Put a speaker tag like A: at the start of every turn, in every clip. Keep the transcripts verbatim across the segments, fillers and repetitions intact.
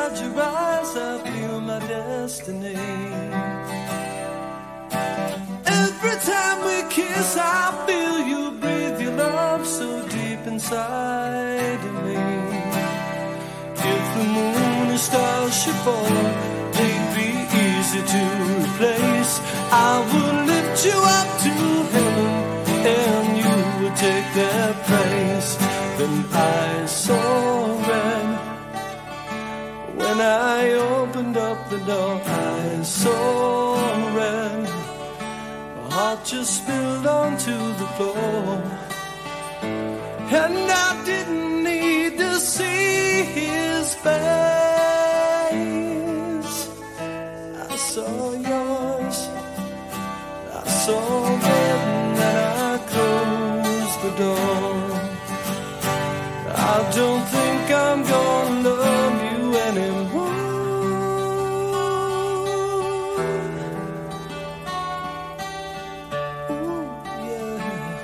A: inside your eyes, I feel my destiny. Every time we kiss, I feel you breathe your love so deep inside of me. If the moon and stars should fall, they'd be easy to replace. I would lift you up to heaven and you would take their place. Then I saw red. When I opened up the door, I saw red. My heart just spilled onto the floor. And I didn't need to see his face. I saw yours. I saw red and I closed the door. I don't think I'm gonna love you anymore. Ooh, yeah.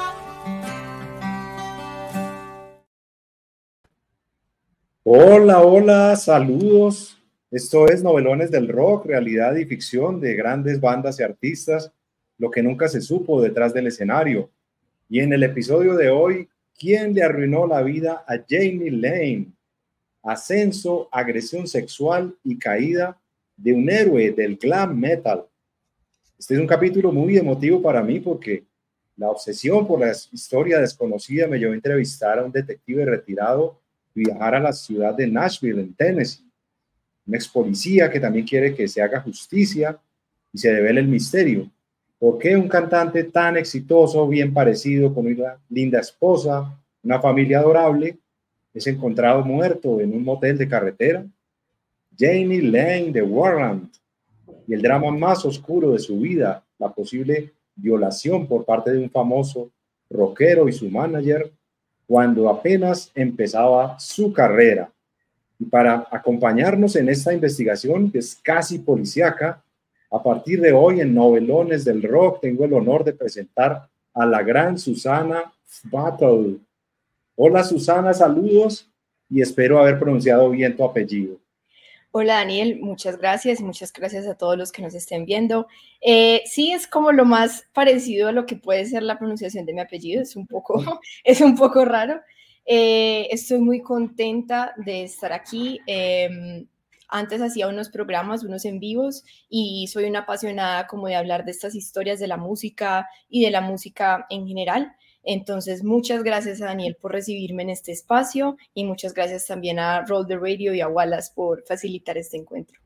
B: Hola, hola, saludos. Esto es Novelones del Rock, realidad y ficción de grandes bandas y artistas, lo que nunca se supo detrás del escenario. Y en el episodio de hoy, ¿quién le arruinó la vida a Jamie Lane? Ascenso, agresión sexual y caída de un héroe del glam metal. Este es un capítulo muy emotivo para mí porque la obsesión por la historia desconocida me llevó a entrevistar a un detective retirado y viajar a la ciudad de Nashville, en Tennessee. Un ex policía que también quiere que se haga justicia y se revele el misterio. ¿Por qué un cantante tan exitoso, bien parecido, con una linda esposa, una familia adorable, es encontrado muerto en un motel de carretera? Jamie Lane de Warrant y el drama más oscuro de su vida, la posible violación por parte de un famoso rockero y su manager cuando apenas empezaba su carrera. Y para acompañarnos en esta investigación, que es casi policíaca, a partir de hoy en Novelones del Rock tengo el honor de presentar a la gran Susana Battle. Hola Susana, saludos y espero haber pronunciado bien tu apellido.
C: Hola Daniel, muchas gracias y muchas gracias a todos los que nos estén viendo. Eh, sí, es como lo más parecido a lo que puede ser la pronunciación de mi apellido, es un poco, es un poco raro. Eh, estoy muy contenta de estar aquí. Eh, antes hacía unos programas, unos en vivos, y soy una apasionada como de hablar de estas historias de la música y de la música en general. Entonces, muchas gracias a Daniel por recibirme en este espacio y muchas gracias también a Roll the Radio y a Wallace por facilitar este encuentro.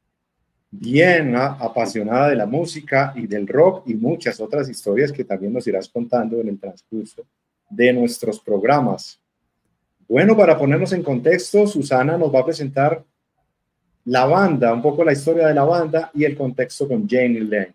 B: Bien, ¿no? Apasionada de la música y del rock y muchas otras historias que también nos irás contando en el transcurso de nuestros programas. Bueno, para ponernos en contexto, Susana nos va a presentar la banda, un poco la historia de la banda y el contexto con Jamie Lane.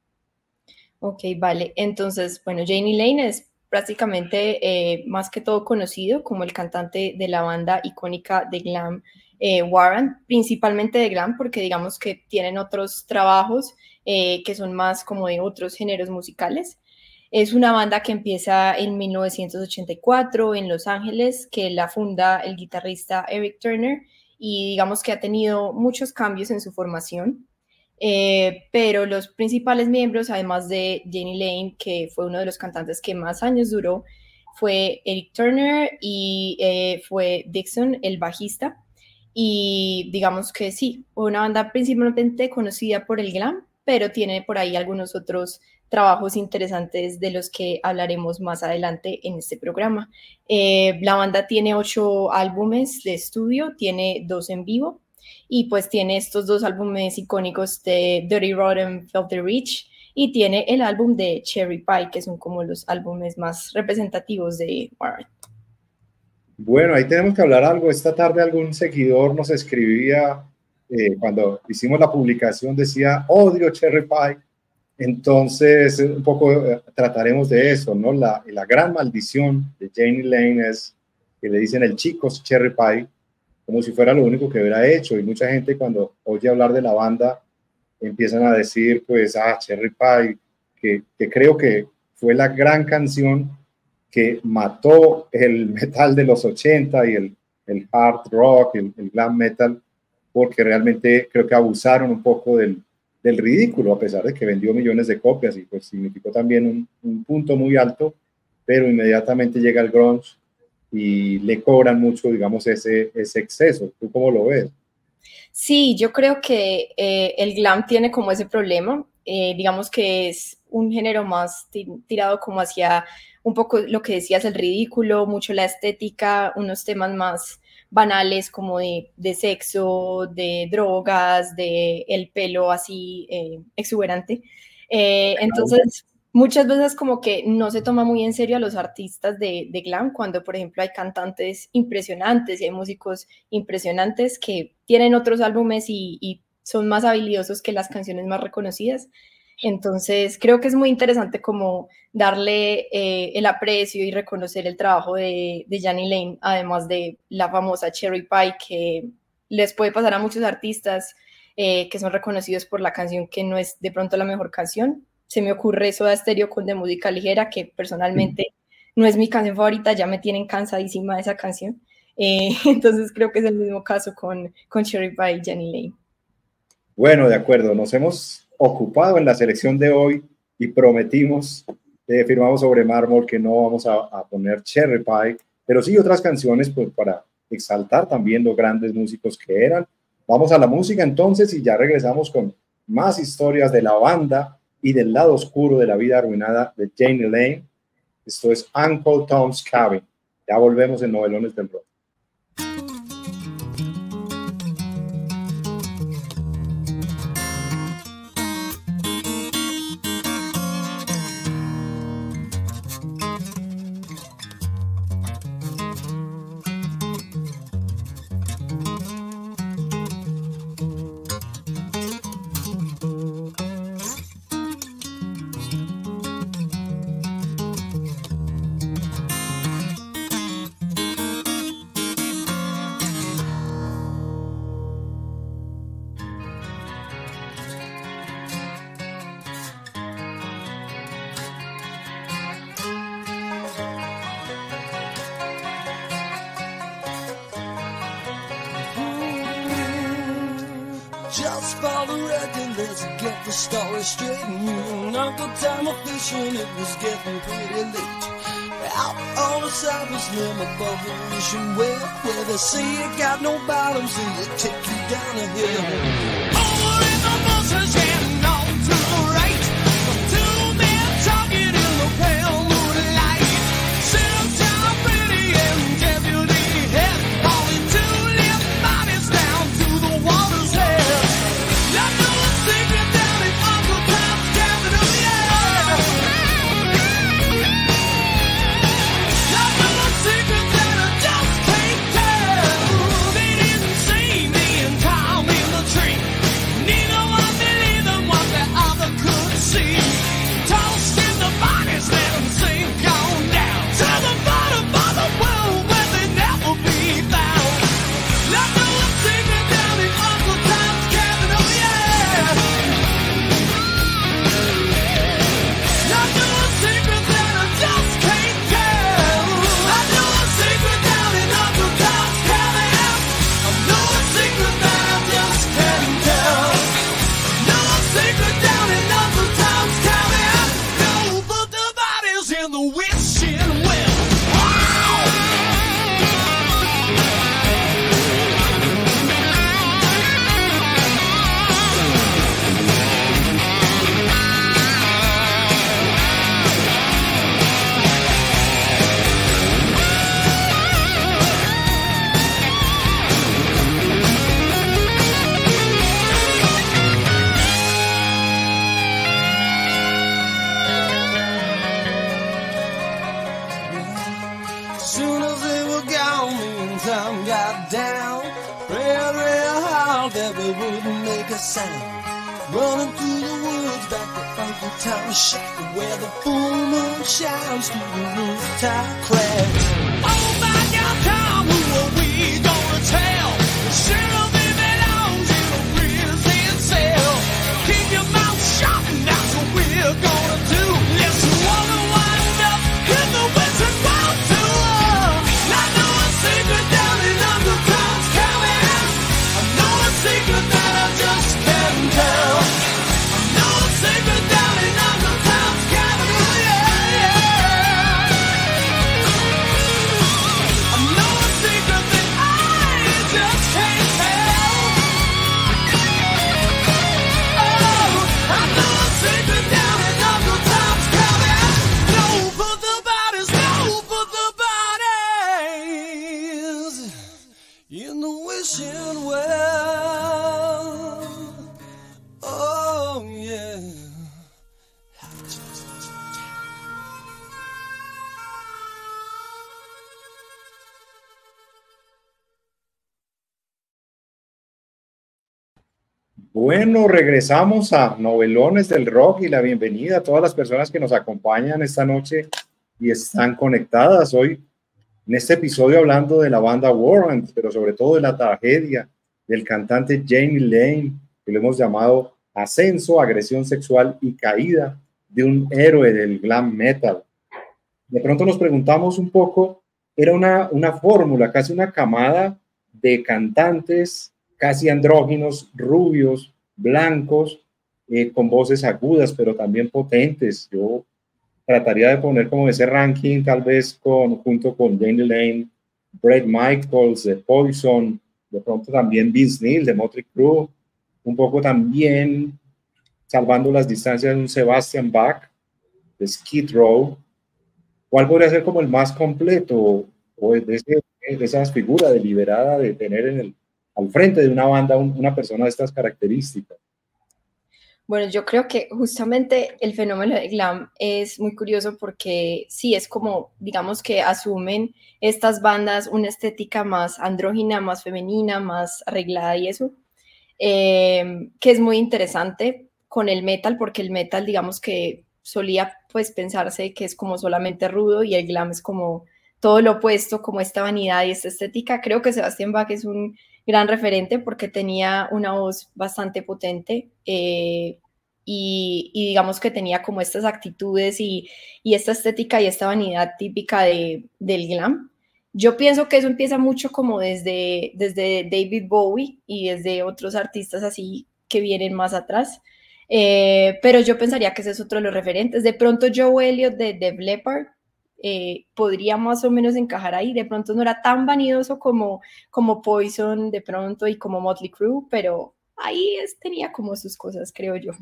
C: Ok, vale. Entonces, bueno, Jamie Lane es prácticamente eh, más que todo conocido como el cantante de la banda icónica de glam eh, Warrant, principalmente de glam porque digamos que tienen otros trabajos eh, que son más como de otros géneros musicales. Es una banda que empieza en mil novecientos ochenta y cuatro en Los Ángeles, que la funda el guitarrista Eric Turner y digamos que ha tenido muchos cambios en su formación. Eh, pero los principales miembros, además de Jamie Lane, que fue uno de los cantantes que más años duró, fue Eric Turner y eh, fue Dixon, el bajista. Y digamos que sí, fue una banda principalmente conocida por el glam, pero tiene por ahí algunos otros trabajos interesantes de los que hablaremos más adelante en este programa. Eh, la banda tiene ocho álbumes de estudio, tiene dos en vivo, y pues tiene estos dos álbumes icónicos de Dirty Rotten Filthy Rich y tiene el álbum de Cherry Pie, que son como los álbumes más representativos de Warrant.
B: Bueno, ahí tenemos que hablar algo. Esta tarde algún seguidor nos escribía, eh, cuando hicimos la publicación decía, odio Cherry Pie. Entonces, un poco eh, trataremos de eso, ¿no? La, la gran maldición de Jamie Lane es que le dicen el chico Cherry Pie, como si fuera lo único que hubiera hecho, y mucha gente cuando oye hablar de la banda empiezan a decir, pues, ah, Cherry Pie, que, que creo que fue la gran canción que mató el metal de los ochenta y el, el hard rock, el, el glam metal, porque realmente creo que abusaron un poco del, del ridículo, a pesar de que vendió millones de copias y pues significó también un, un punto muy alto, pero inmediatamente llega el grunge y le cobran mucho, digamos, ese, ese exceso. ¿Tú cómo lo ves?
C: Sí, yo creo que eh, el glam tiene como ese problema, eh, digamos que es un género más tirado como hacia un poco lo que decías, el ridículo, mucho la estética, unos temas más banales como de, de sexo, de drogas, de el pelo así eh, exuberante. Eh, entonces, muchas veces como que no se toma muy en serio a los artistas de, de glam, cuando por ejemplo hay cantantes impresionantes y hay músicos impresionantes que tienen otros álbumes y, y son más habilidosos que las canciones más reconocidas. Entonces creo que es muy interesante como darle eh, el aprecio y reconocer el trabajo de, de Janny Lane, además de la famosa Cherry Pie, que les puede pasar a muchos artistas eh, que son reconocidos por la canción que no es de pronto la mejor canción. Se me ocurre Soda Stereo con De Música Ligera, que personalmente no es mi canción favorita, ya me tienen cansadísima de esa canción. Eh, entonces creo que es el mismo caso con, con Cherry Pie y Janny Lane.
B: Bueno, de acuerdo, nos hemos ocupado en la selección de hoy y prometimos, eh, firmamos sobre mármol que no vamos a, a poner Cherry Pie, pero sí otras canciones pues, para exaltar también los grandes músicos que eran. Vamos a la música entonces y ya regresamos con más historias de la banda y del lado oscuro de la vida arruinada de Janny Lane. Esto es Uncle Tom's Cabin. Ya volvemos en Novelones del Rock.
A: Just for the record, let's get the story straight. And Uncle Tom was fishing, it was getting pretty late. Out on the surface, limb above the ocean well, where the sea got no bottom, so you take you down a hill. Over in the bushes and on to the right, two men talking in the pale moonlight. Sit down pretty and deputy head, hauling two limp bodies down to the water's edge. Running through the woods back to Uncle Tom's shack, where the full moon shines through the rooftop cracks. Oh my God, Tom, who are we gonna tell? Surely belongs in a prison cell. Keep your mouth shut, and that's what we're gonna do. Let's wanna wind up in the Western Wild Tour. I know a secret down in Uncle Tom's cabin. I know a secret.
B: Bueno, regresamos a Novelones del Rock y la bienvenida a todas las personas que nos acompañan esta noche y están conectadas hoy en este episodio hablando de la banda Warrant, pero sobre todo de la tragedia del cantante Jamie Lane, que lo hemos llamado ascenso, agresión sexual y caída de un héroe del glam metal. De pronto nos preguntamos un poco, era una, una fórmula, casi una camada de cantantes casi andróginos, rubios, blancos, eh, con voces agudas, pero también potentes. Yo trataría de poner como ese ranking, tal vez con, junto con Jamie Lane, Bret Michaels de Poison, de pronto también Vince Neil de Motley Crue, un poco también salvando las distancias de un Sebastian Bach de Skid Row. ¿Cuál podría ser como el más completo o de, ese, de esas figuras deliberada de tener en el, al frente de una banda un, una persona de estas características?
C: Bueno, yo creo que justamente el fenómeno de glam es muy curioso porque sí, es como, digamos que asumen estas bandas una estética más andrógina, más femenina, más arreglada y eso, eh, que es muy interesante con el metal, porque el metal, digamos que solía pues pensarse que es como solamente rudo y el glam es como todo lo opuesto, como esta vanidad y esta estética. Creo que Sebastian Bach es un gran referente porque tenía una voz bastante potente eh, y, y digamos que tenía como estas actitudes y, y esta estética y esta vanidad típica de, del glam. Yo pienso que eso empieza mucho como desde, desde David Bowie y desde otros artistas así que vienen más atrás. Eh, pero yo pensaría que ese es otro de los referentes. De pronto Joe Elliott de Def Leppard eh, podría más o menos encajar ahí. De pronto no era tan vanidoso como, como Poison de pronto y como Motley Crue, pero ahí es, tenía como sus cosas, creo yo.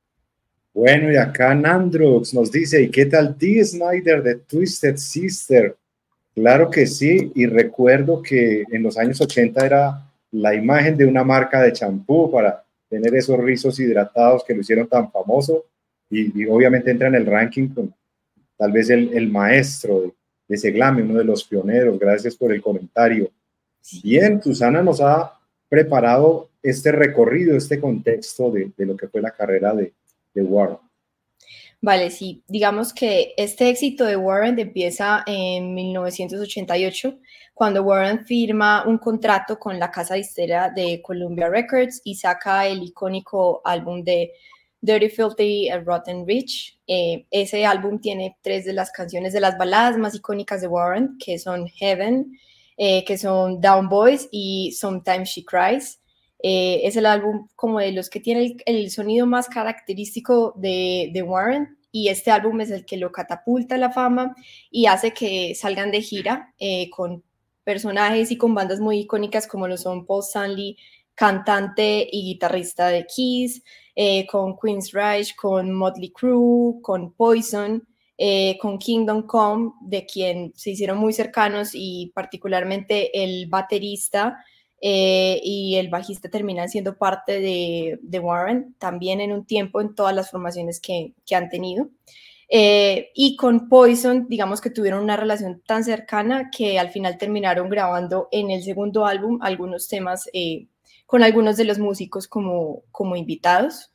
B: Bueno, y acá Nandrox nos dice, ¿y qué tal Dee Snider de Twisted Sister? Claro que sí, y recuerdo que en los años ochenta era la imagen de una marca de champú para tener esos rizos hidratados que lo hicieron tan famoso, y, y obviamente entra en el ranking con tal vez el, el maestro de, de ese glam, uno de los pioneros. Gracias por el comentario. Sí. Bien, Susana nos ha preparado este recorrido, este contexto de, de lo que fue la carrera de, de Warrant.
C: Vale, sí, digamos que este éxito de Warrant empieza en mil novecientos ochenta y ocho, cuando Warrant firma un contrato con la casa disquera de Columbia Records y saca el icónico álbum de Dirty, Filthy and Rotten Rich. Eh, ese álbum tiene tres de las canciones de las baladas más icónicas de Warrant, que son Heaven, eh, que son Down Boys y Sometimes She Cries. Eh, es el álbum como de los que tiene el, el sonido más característico de, de Warrant, y este álbum es el que lo catapulta a la fama y hace que salgan de gira eh, con personajes y con bandas muy icónicas como lo son Paul Stanley, cantante y guitarrista de Kiss, eh, con Queensryche, con Motley Crue, con Poison, eh, con Kingdom Come, de quien se hicieron muy cercanos, y particularmente el baterista Eh, y el bajista termina siendo parte de, de Warrant también en un tiempo en todas las formaciones que, que han tenido. Eh, y con Poison, digamos que tuvieron una relación tan cercana que al final terminaron grabando en el segundo álbum algunos temas eh, con algunos de los músicos como, como invitados.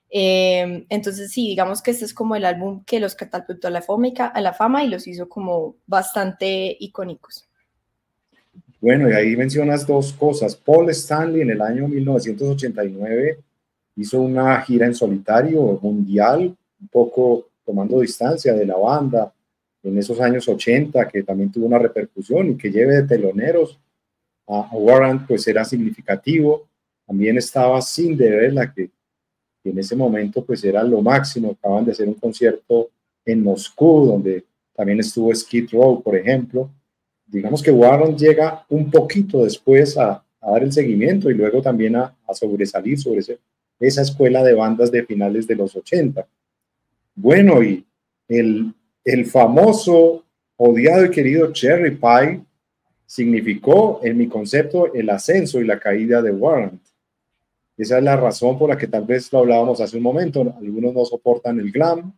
C: Eh, entonces sí, digamos que este es como el álbum que los catapultó a la, fómica, a la fama y los hizo como bastante icónicos.
B: Bueno, y ahí mencionas dos cosas. Paul Stanley en el año mil novecientos ochenta y nueve hizo una gira en solitario mundial, un poco tomando distancia de la banda en esos años ochenta, que también tuvo una repercusión, y que lleve de teloneros a, a Warrant, pues era significativo. También estaba Cinderella, que, que en ese momento pues era lo máximo. Acaban de hacer un concierto en Moscú, donde también estuvo Skid Row, por ejemplo. Digamos que Warrant llega un poquito después a, a dar el seguimiento y luego también a, a sobresalir sobre ese, esa escuela de bandas de finales de los ochenta. Bueno, y el, el famoso, odiado y querido Cherry Pie significó, en mi concepto, el ascenso y la caída de Warrant. Esa es la razón por la que tal vez lo hablábamos hace un momento. Algunos no soportan el glam.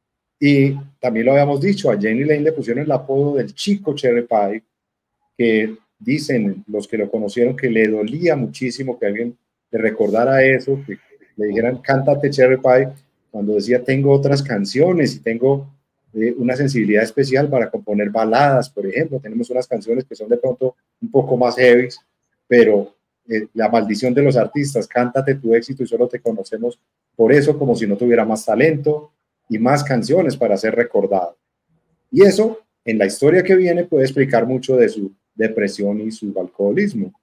B: Y también lo habíamos dicho, a Jamie Lane le pusieron el apodo del chico Cherry Pie, que dicen los que lo conocieron que le dolía muchísimo que alguien le recordara eso, que le dijeran, cántate Cherry Pie, cuando decía, tengo otras canciones y tengo eh, una sensibilidad especial para componer baladas, por ejemplo. Tenemos unas canciones que son de pronto un poco más heavy, pero eh, la maldición de los artistas, cántate tu éxito y solo te conocemos por eso, como si no tuviera más talento y más canciones para ser recordado. Y eso, en la historia que viene, puede explicar mucho de su depresión y su alcoholismo.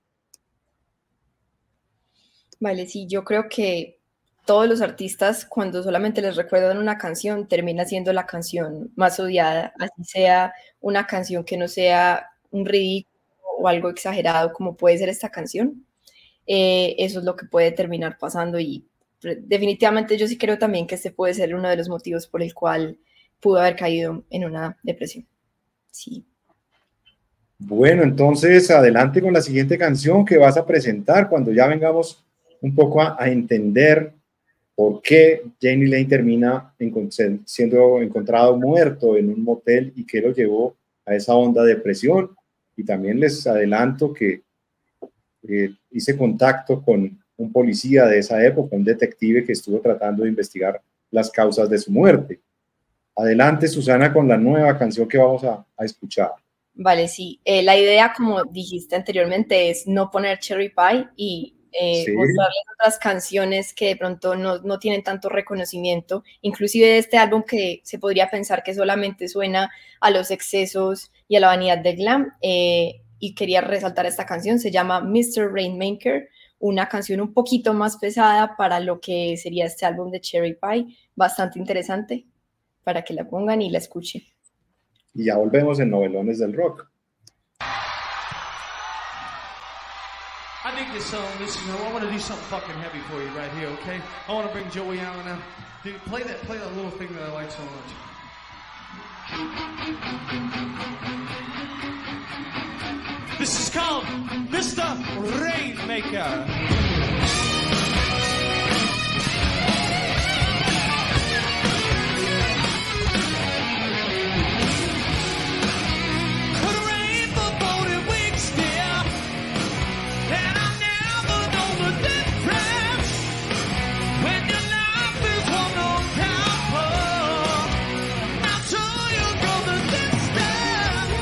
C: Vale, sí, yo creo que todos los artistas, cuando solamente les recuerdan una canción, termina siendo la canción más odiada, así sea una canción que no sea un ridículo o algo exagerado como puede ser esta canción. Eh, eso es lo que puede terminar pasando y definitivamente yo sí creo también que este puede ser uno de los motivos por el cual pudo haber caído en una depresión. Sí.
B: Bueno, entonces adelante con la siguiente canción que vas a presentar cuando ya vengamos un poco a, a entender por qué Jani Lane termina en, siendo encontrado muerto en un motel y qué lo llevó a esa honda depresión. Y también les adelanto que eh, hice contacto con un policía de esa época, un detective que estuvo tratando de investigar las causas de su muerte. Adelante, Susana, con la nueva canción que vamos a, a escuchar.
C: Vale, sí. Eh, la idea, como dijiste anteriormente, es no poner Cherry Pie y eh, sí. mostrarles otras canciones que de pronto no, no tienen tanto reconocimiento, inclusive de este álbum que se podría pensar que solamente suena a los excesos y a la vanidad del glam, eh, y quería resaltar esta canción, se llama mister Rainmaker, una canción un poquito más pesada para lo que sería este álbum de Cherry Pie, bastante interesante, para que la pongan y la escuchen.
B: Y ya volvemos en Novelones del Rock.
A: I think this song, listen, I want to do something fucking heavy for you right here, okay? I want to bring Joey Allen out. Dude, play that, play that little thing that I like so much. This is called mister Rainmaker.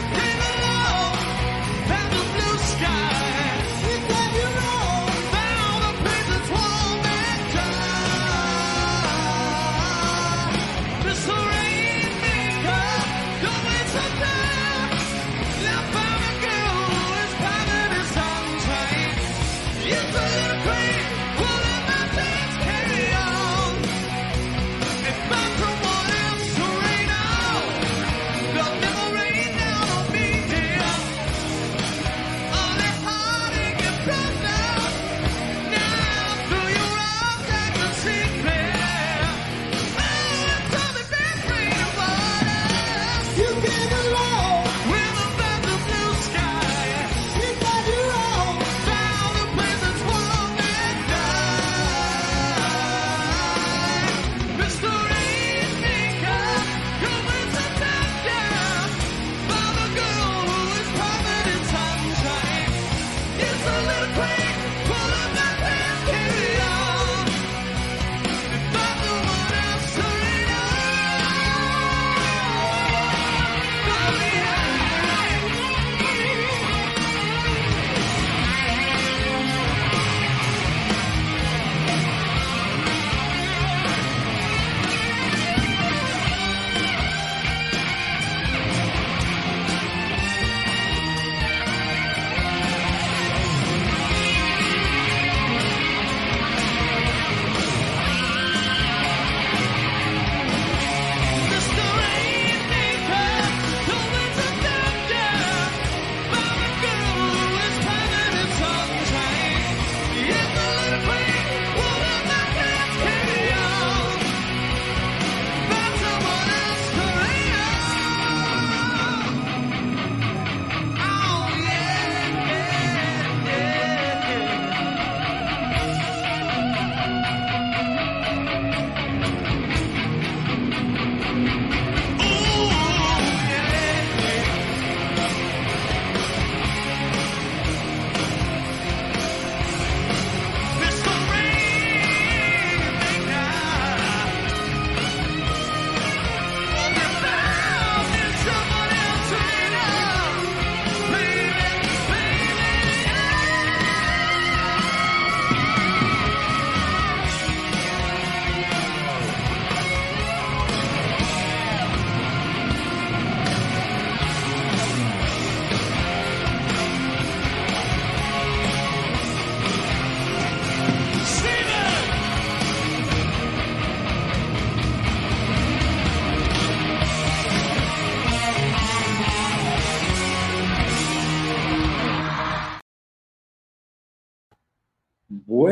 A: Sky, we got you all.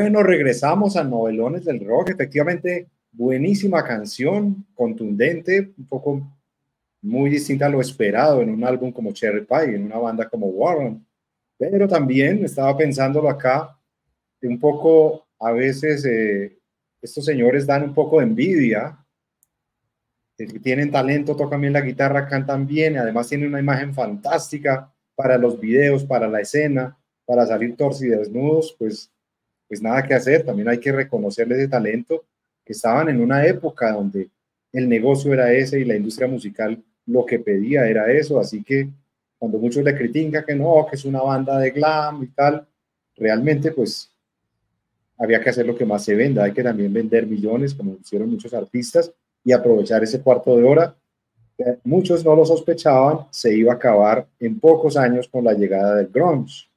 B: Bueno, regresamos a Novelones del Rock. Efectivamente, buenísima canción, contundente, un poco muy distinta a lo esperado en un álbum como Cherry Pie, en una banda como Warren. Pero también estaba pensándolo acá, un poco a veces eh, estos señores dan un poco de envidia. Eh, tienen talento, tocan bien la guitarra, cantan bien, y además tienen una imagen fantástica para los videos, para la escena, para salir torcidesnudos, pues, pues nada que hacer. También hay que reconocerles ese talento, que estaban en una época donde el negocio era ese y la industria musical lo que pedía era eso, así que cuando muchos le critican que no, que es una banda de glam y tal, realmente pues había que hacer lo que más se venda, hay que también vender millones como hicieron muchos artistas y aprovechar ese cuarto de hora. Muchos no lo sospechaban, se iba a acabar en pocos años con la llegada del grunge.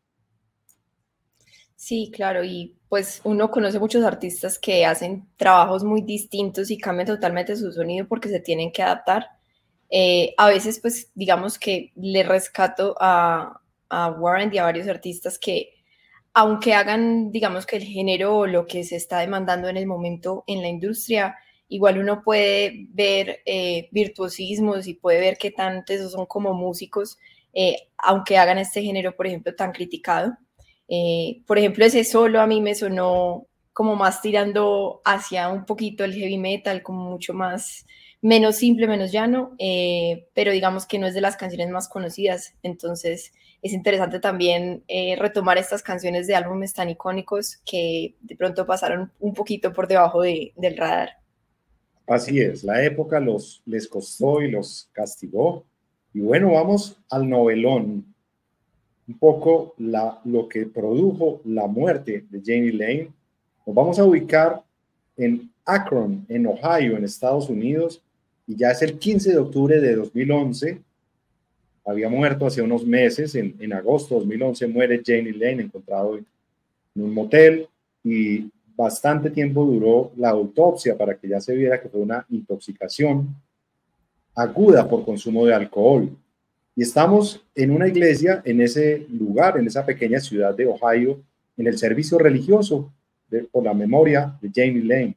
C: Sí, claro, y pues uno conoce muchos artistas que hacen trabajos muy distintos y cambian totalmente su sonido porque se tienen que adaptar. Eh, a veces, pues, digamos que le rescato a, a Warren y a varios artistas que, aunque hagan, digamos que el género o lo que se está demandando en el momento en la industria, igual uno puede ver eh, virtuosismos y puede ver qué tantos son como músicos, eh, aunque hagan este género, por ejemplo, tan criticado. Eh, por ejemplo, ese solo a mí me sonó como más tirando hacia un poquito el heavy metal, como mucho más, menos simple, menos llano, eh, pero digamos que no es de las canciones más conocidas. Entonces es interesante también eh, retomar estas canciones de álbumes tan icónicos que de pronto pasaron un poquito por debajo de, del radar.
B: Así es, la época los, les costó y los castigó. Y bueno, vamos al novelón. Un poco la, lo que produjo la muerte de Jani Lane. Nos vamos a ubicar en Akron, en Ohio, en Estados Unidos, y ya es el quince de octubre de dos mil once. Había muerto hace unos meses, en, en agosto de dos mil once muere Jani Lane, encontrado en un motel, y bastante tiempo duró la autopsia para que ya se viera que fue una intoxicación aguda por consumo de alcohol. Y estamos en una iglesia, en ese lugar, en esa pequeña ciudad de Ohio, en el servicio religioso de, por la memoria de Jani Lane.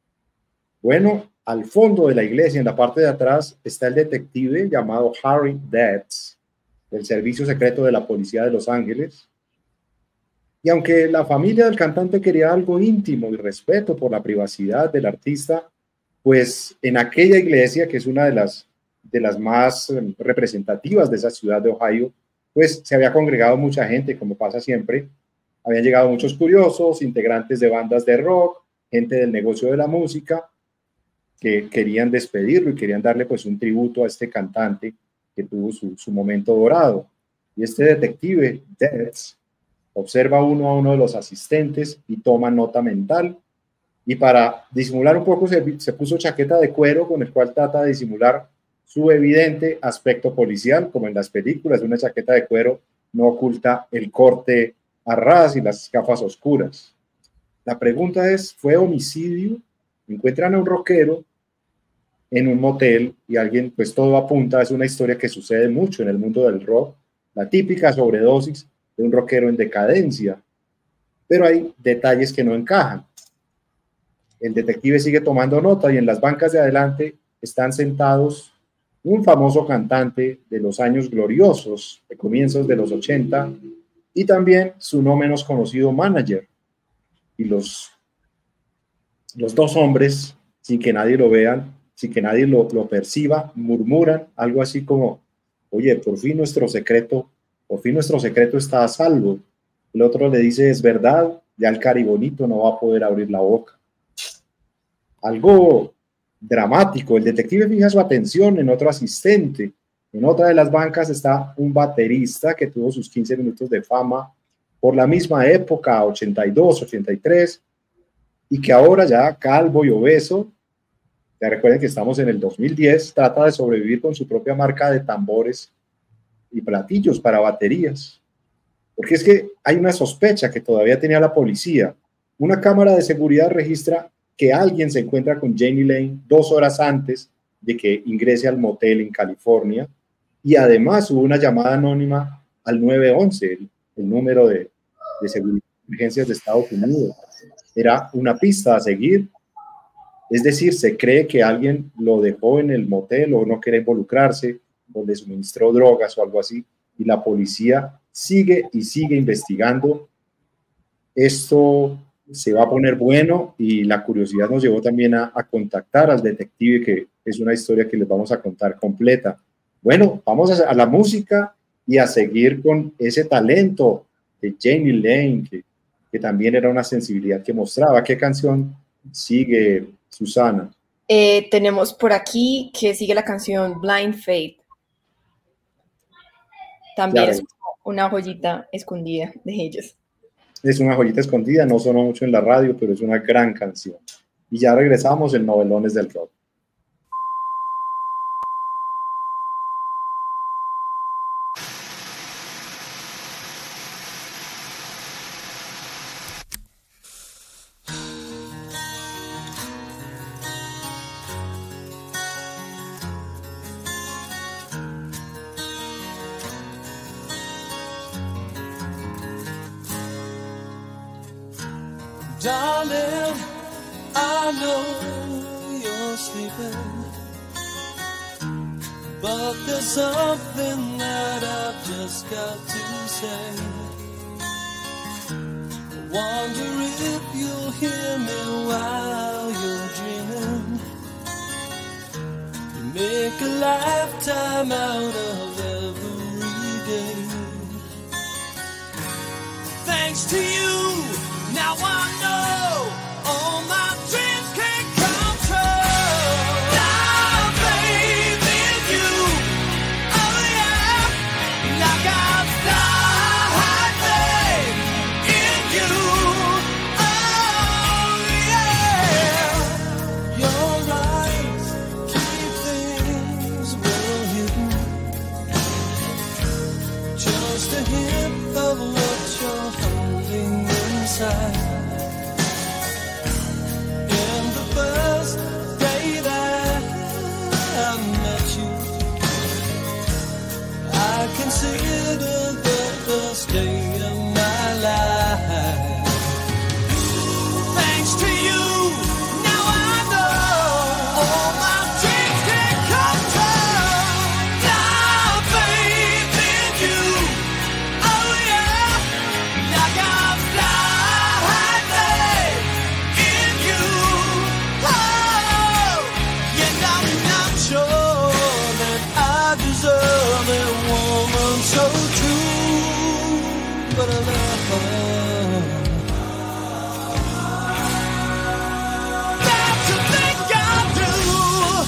B: Bueno, al fondo de la iglesia, en la parte de atrás, está el detective llamado Harry Detz, del Servicio Secreto de la Policía de Los Ángeles. Y aunque la familia del cantante quería algo íntimo y respeto por la privacidad del artista, pues en aquella iglesia, que es una de las de las más representativas de esa ciudad de Ohio, pues se había congregado mucha gente, como pasa siempre. Habían llegado muchos curiosos, integrantes de bandas de rock, gente del negocio de la música, que querían despedirlo y querían darle pues un tributo a este cantante que tuvo su, su momento dorado. Y este detective, Detz, observa uno a uno de los asistentes y toma nota mental. Y para disimular un poco se, se puso chaqueta de cuero con el cual trata de disimular su evidente aspecto policial, como en las películas. Una chaqueta de cuero no oculta el corte a ras y las gafas oscuras. La pregunta es, ¿fue homicidio? Encuentran a un rockero en un motel y alguien, pues todo apunta, es una historia que sucede mucho en el mundo del rock, la típica sobredosis de un rockero en decadencia, pero hay detalles que no encajan. El detective sigue tomando nota y en las bancas de adelante están sentados un famoso cantante de los años gloriosos, de comienzos de los ochenta, y también su no menos conocido manager. Y los, los dos hombres, sin que nadie lo vean, sin que nadie lo, lo perciba, murmuran algo así como, oye, por fin nuestro secreto, por fin nuestro secreto está a salvo. El otro le dice, es verdad, ya el caribonito no va a poder abrir la boca. Algo dramático. El detective fija su atención en otro asistente. En otra de las bancas está un baterista que tuvo sus quince minutos de fama por la misma época, ochenta y dos, ochenta y tres, y que ahora ya calvo y obeso, ya recuerden que estamos en el dos mil diez, trata de sobrevivir con su propia marca de tambores y platillos para baterías. Porque es que hay una sospecha que todavía tenía la policía. Una cámara de seguridad registra que alguien se encuentra con Jani Lane dos horas antes de que ingrese al motel en California, y además hubo una llamada anónima al nueve once, el, el número de, de seguridad de emergencias de Estados Unidos. era una pista a seguir. Es decir, se cree que alguien lo dejó en el motel o no quiere involucrarse, o le suministró drogas o algo así, y la policía sigue y sigue investigando. Esto se va a poner bueno y la curiosidad nos llevó también a, a contactar al detective, que es una historia que les vamos a contar completa. Bueno, vamos a, a la música y a seguir con ese talento de Jani Lane, que, que también era una sensibilidad que mostraba. ¿Qué canción sigue, Susana?
C: Eh, tenemos por aquí que sigue la canción Blind Faith. También claro, es una joyita escondida de ellos.
B: Es una joyita escondida, no sonó mucho en la radio, pero es una gran canción. Y ya regresamos en Novelones del Rock.
A: Darling, I know you're sleeping, but there's something that I've just got to say. I wonder if you'll hear me while you're dreaming. You make a lifetime out of every day. Thanks to you, now I know all my dreams can come true. I faith in you, oh yeah, like I've got faith in you, oh yeah. Your eyes keep things well hidden, just a hint of what you're holding inside. Consider the first day of my life. Thanks to you, now I know all my dreams can come true. I faith in you, oh yeah, like I've got faith in you, oh, and I'm not sure that I deserve it. So true, but I love her. That's the thing I do.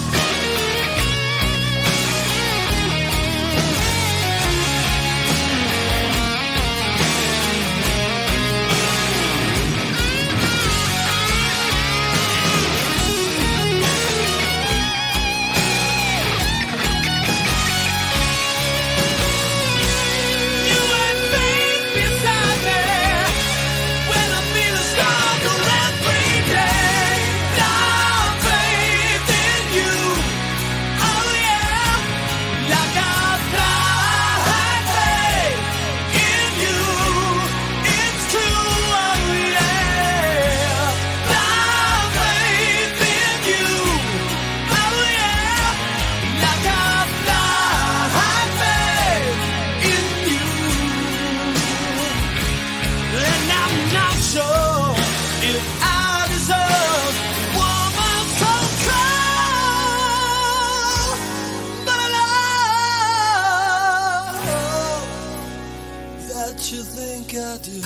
A: You think I do?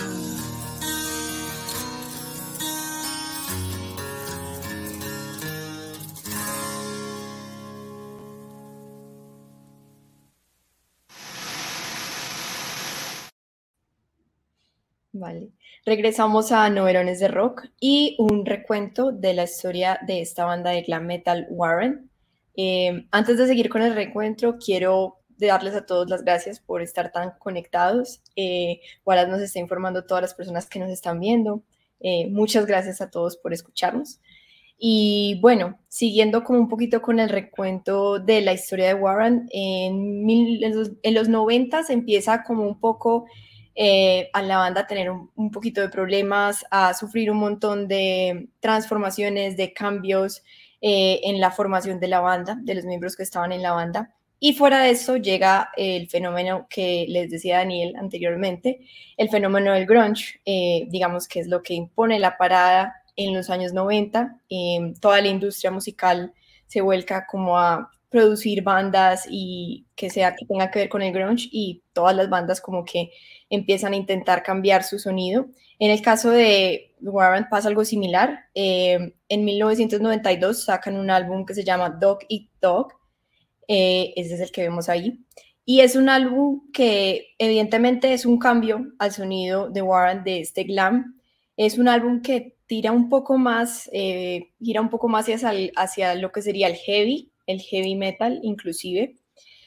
C: Vale, regresamos a Novelones de Rock y un recuento de la historia de esta banda de glam metal Warrant. Eh, antes de seguir con el recuento, quiero darles a todos las gracias por estar tan conectados. Eh, Wallace nos está informando todas las personas que nos están viendo. Eh, muchas gracias a todos por escucharnos. Y bueno, siguiendo como un poquito con el recuento de la historia de Warrant, en, mil, en, los, en los noventas empieza como un poco eh, a la banda a tener un, un poquito de problemas, a sufrir un montón de transformaciones, de cambios eh, en la formación de la banda, de los miembros que estaban en la banda. Y fuera de eso llega el fenómeno que les decía Daniel anteriormente, el fenómeno del grunge, eh, digamos que es lo que impone la parada en los años noventa. Eh, toda la industria musical se vuelca como a producir bandas y que sea que tenga que ver con el grunge, y todas las bandas como que empiezan a intentar cambiar su sonido. En el caso de Warrant pasa algo similar. Eh, en mil novecientos noventa y dos sacan un álbum que se llama Dog Eat Dog, eh, ese es el que vemos ahí, y es un álbum que evidentemente es un cambio al sonido de Warrant, de este glam. Es un álbum que tira un poco más, eh, gira un poco más hacia, el, hacia lo que sería el heavy, el heavy metal inclusive.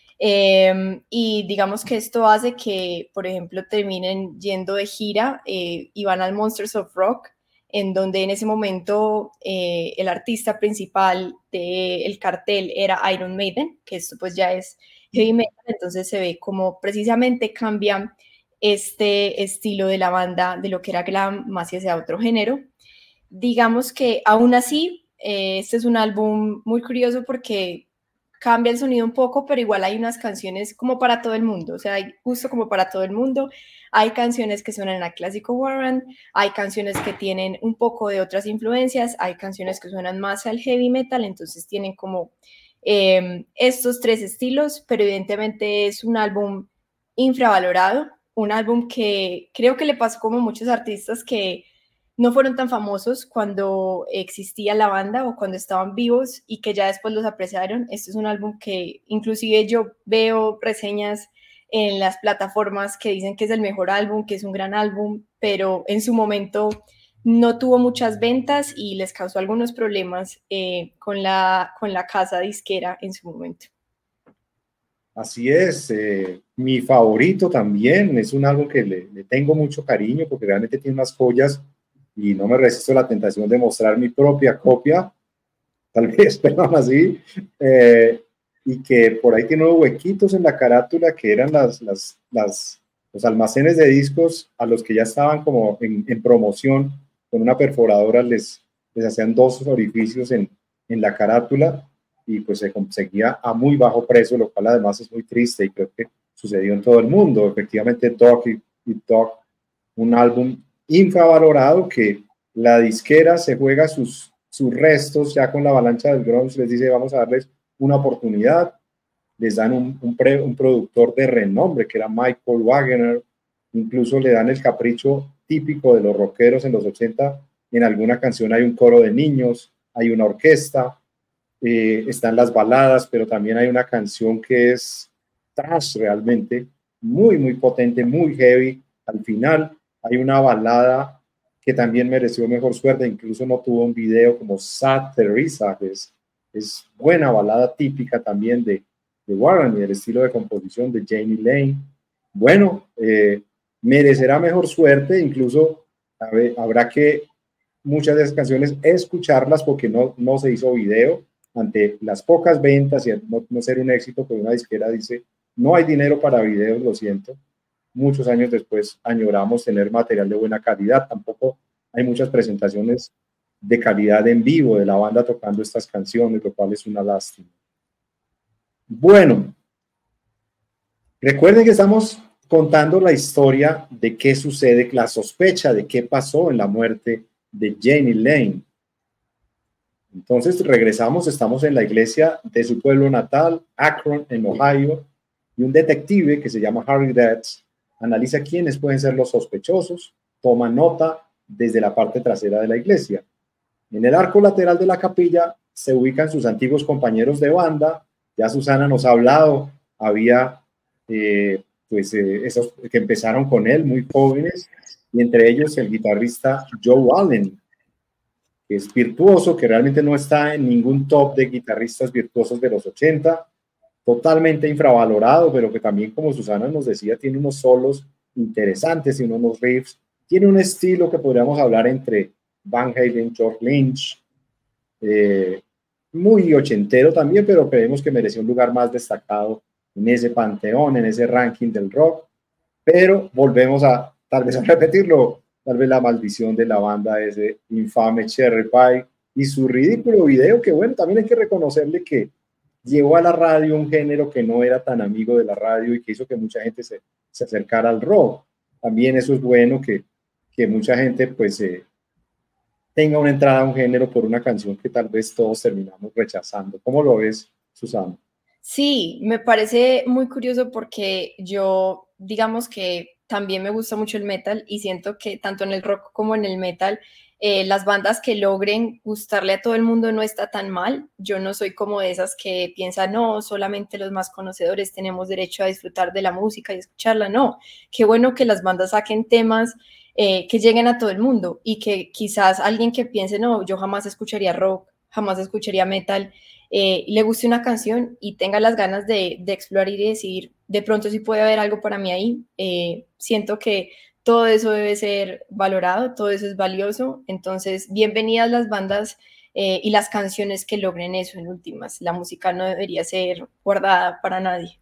C: Eh, y digamos que esto hace que, por ejemplo, terminen yendo de gira eh, y van al Monsters of Rock, en donde en ese momento eh, el artista principal del cartel era Iron Maiden, que esto pues ya es heavy metal. Entonces se ve como precisamente cambia este estilo de la banda de lo que era glam más hacia otro género. Digamos que aún así, eh, este es un álbum muy curioso porque cambia el sonido un poco, pero igual hay unas canciones como para todo el mundo, o sea, hay justo como para todo el mundo. Hay canciones que suenan a clásico Warrant, hay canciones que tienen un poco de otras influencias, hay canciones que suenan más al heavy metal, entonces tienen como eh, estos tres estilos, pero evidentemente es un álbum infravalorado, un álbum que creo que le pasó como a muchos artistas que no fueron tan famosos cuando existía la banda o cuando estaban vivos y que ya después los apreciaron. Este es un álbum que inclusive yo veo reseñas en las plataformas que dicen que es el mejor álbum, que es un gran álbum, pero en su momento no tuvo muchas ventas y les causó algunos problemas eh, con, la, con la casa disquera en su momento.
B: Así es, eh, mi favorito también, es un álbum que le, le tengo mucho cariño porque realmente tiene unas joyas y no me resisto a la tentación de mostrar mi propia copia, tal vez, perdón, así, eh, y que por ahí tiene unos huequitos en la carátula que eran las, las, las, los almacenes de discos a los que ya estaban como en, en promoción, con una perforadora les, les hacían dos orificios en, en la carátula y pues se conseguía a muy bajo precio, lo cual además es muy triste y creo que sucedió en todo el mundo. Efectivamente, Dog Eat Dog, un álbum infravalorado que la disquera se juega sus, sus restos ya con la avalancha del grunge, les dice vamos a darles una oportunidad, les dan un, un, pre, un productor de renombre que era Michael Wagener, incluso le dan el capricho típico de los rockeros en los ochenta, en alguna canción hay un coro de niños, hay una orquesta, eh, están las baladas, pero también hay una canción que es thrash realmente, muy muy potente, muy heavy. Al final hay una balada que también mereció mejor suerte, incluso no tuvo un video, como Sad Teresa, que es, es buena balada típica también de, de Warrant y del estilo de composición de Jamie Lane. Bueno, eh, merecerá mejor suerte, incluso a ver, habrá que muchas de esas canciones escucharlas porque no, no se hizo video ante las pocas ventas y no, no ser un éxito, pues una disquera dice no hay dinero para videos, lo siento. Muchos años después añoramos tener material de buena calidad. Tampoco hay muchas presentaciones de calidad en vivo de la banda tocando estas canciones, lo cual es una lástima. Bueno, recuerden que estamos contando la historia de qué sucede, la sospecha de qué pasó en la muerte de Jamie Lane. Entonces regresamos, estamos en la iglesia de su pueblo natal, Akron, en Ohio, y un detective que se llama Harry Datz analiza quiénes pueden ser los sospechosos, toma nota desde la parte trasera de la iglesia. En el arco lateral de la capilla se ubican sus antiguos compañeros de banda. Ya Susana nos ha hablado, había eh, pues eh, esos que empezaron con él muy jóvenes, y entre ellos el guitarrista Joe Allen, que es virtuoso, que realmente no está en ningún top de guitarristas virtuosos de los ochenta, totalmente infravalorado, pero que también, como Susana nos decía, tiene unos solos interesantes y unos riffs, tiene un estilo que podríamos hablar entre Van Halen, George Lynch, eh, muy ochentero también, pero creemos que mereció un lugar más destacado en ese panteón, en ese ranking del rock. pero volvemos a, tal vez a repetirlo, tal vez la maldición de la banda, ese infame Cherry Pie y su ridículo video, que bueno, también hay que reconocerle que llevó a la radio un género que no era tan amigo de la radio y que hizo que mucha gente se, se acercara al rock. También eso es bueno, que, que mucha gente pues eh, tenga una entrada a un género por una canción que tal vez todos terminamos rechazando. ¿Cómo lo ves, Susana?
C: Sí, me parece muy curioso porque yo, digamos que también me gusta mucho el metal y siento que tanto en el rock como en el metal, eh, las bandas que logren gustarle a todo el mundo no está tan mal. Yo no soy como de esas que piensan, no, solamente los más conocedores tenemos derecho a disfrutar de la música y escucharla. No, qué bueno que las bandas saquen temas eh, que lleguen a todo el mundo y que quizás alguien que piense, no, yo jamás escucharía rock, jamás escucharía metal, Eh, le guste una canción y tenga las ganas de, de explorar y decir, de pronto sí puede haber algo para mí ahí. Eh, siento que todo eso debe ser valorado, todo eso es valioso. Entonces, bienvenidas las bandas eh, y las canciones que logren eso en últimas. La música no debería ser guardada para nadie.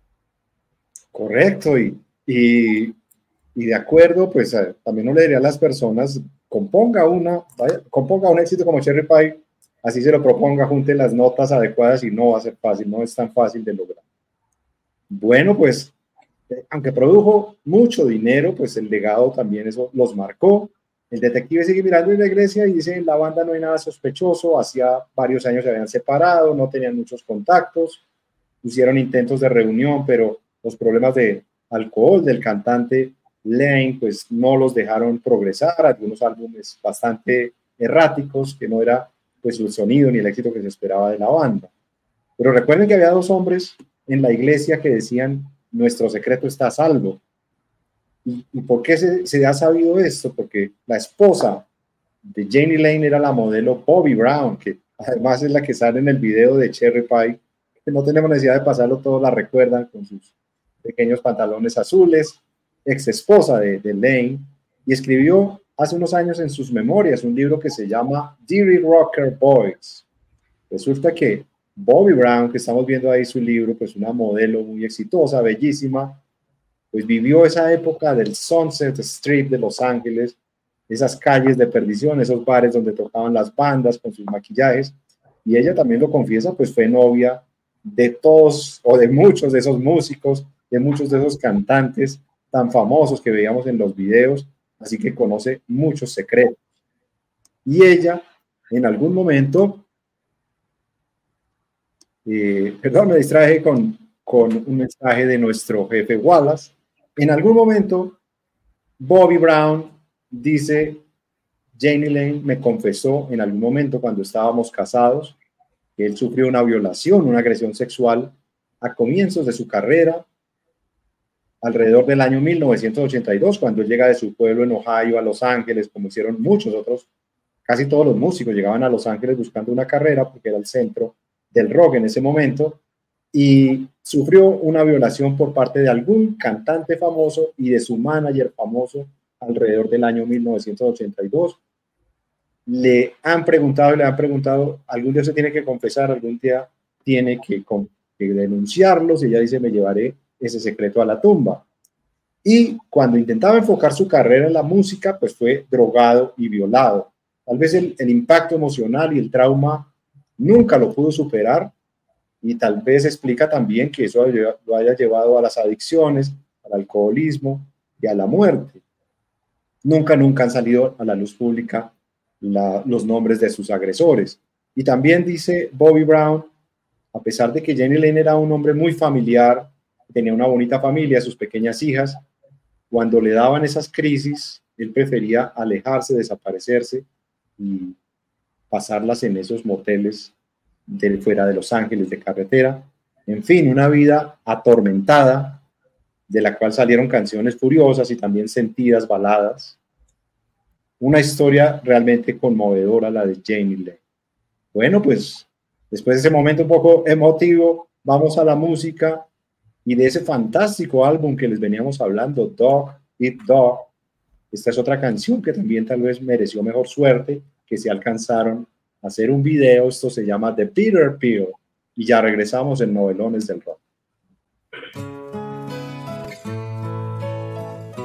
B: Correcto, y, y, y de acuerdo, pues eh, también no le diría a las personas, componga una, vaya, componga un éxito como Cherry Pie, así se lo proponga, junte las notas adecuadas y no va a ser fácil, no es tan fácil de lograr. Bueno, pues, eh, aunque produjo mucho dinero, pues el legado también eso los marcó. El detective sigue mirando en la iglesia y dice, en la banda no hay nada sospechoso, hacía varios años se habían separado, no tenían muchos contactos, hicieron intentos de reunión, pero los problemas de alcohol del cantante Lane, pues no los dejaron progresar, algunos álbumes bastante erráticos, que no era pues el sonido ni el éxito que se esperaba de la banda. Pero recuerden que había dos hombres en la iglesia que decían, nuestro secreto está a salvo. ¿Y, y por qué se, se ha sabido esto? Porque la esposa de Jani Lane era la modelo Bobby Brown, que además es la que sale en el video de Cherry Pie, que no tenemos necesidad de pasarlo, todos la recuerdan con sus pequeños pantalones azules, ex esposa de, de Lane, y escribió hace unos años en sus memorias un libro que se llama Dirty Rocker Boys. Resulta que Bobby Brown, que estamos viendo ahí su libro, pues una modelo muy exitosa, bellísima, pues vivió esa época del Sunset Strip de Los Ángeles, esas calles de perdición, esos bares donde tocaban las bandas con sus maquillajes, y ella también lo confiesa, pues fue novia de todos o de muchos de esos músicos, de muchos de esos cantantes tan famosos que veíamos en los videos, así que conoce muchos secretos. Y ella, en algún momento, eh, perdón, me distraje con, con un mensaje de nuestro jefe Wallace. En algún momento, Bobby Brown dice, Jani Lane me confesó en algún momento cuando estábamos casados que él sufrió una violación, una agresión sexual a comienzos de su carrera, alrededor del año mil novecientos ochenta y dos, cuando él llega de su pueblo en Ohio a Los Ángeles, como hicieron muchos otros, casi todos los músicos llegaban a Los Ángeles buscando una carrera porque era el centro del rock en ese momento, y sufrió una violación por parte de algún cantante famoso y de su manager famoso alrededor del año mil novecientos ochenta y dos. Le han preguntado, le han preguntado, algún día se tiene que confesar, algún día tiene que, que denunciarlos, y ella dice, me llevaré ese secreto a la tumba. Y cuando intentaba enfocar su carrera en la música, pues fue drogado y violado. Tal vez el, el impacto emocional y el trauma nunca lo pudo superar, y tal vez explica también que eso lo haya llevado a las adicciones, al alcoholismo y a la muerte. Nunca, nunca han salido a la luz pública la, los nombres de sus agresores. Y también dice Bobby Brown, a pesar de que Jani Lane era un hombre muy familiar, tenía una bonita familia, sus pequeñas hijas, cuando le daban esas crisis, él prefería alejarse, desaparecerse y pasarlas en esos moteles de fuera de Los Ángeles, de carretera. En fin, una vida atormentada, de la cual salieron canciones furiosas y también sentidas baladas. Una historia realmente conmovedora, la de Jani Lane. Bueno, pues después de ese momento un poco emotivo, vamos a la música, y de ese fantástico álbum que les veníamos hablando, Dog Eat Dog. Esta es otra canción que también tal vez mereció mejor suerte, que se alcanzaron a hacer un video. Esto se llama The Bitter Pill, y ya regresamos en Novelones del Rock.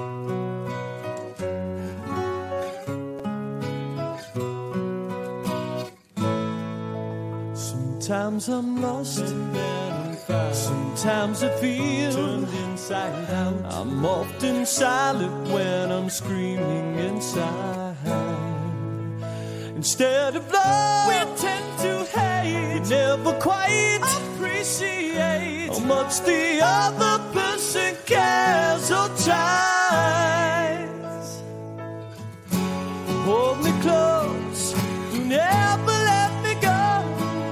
A: Sometimes I'm lost and then I'm found. Sometimes I feel turned inside out. I'm often silent when I'm screaming inside. Instead of love, we tend to hate. We never quite appreciate how much the other person cares or tries. Hold me close, you never let me go.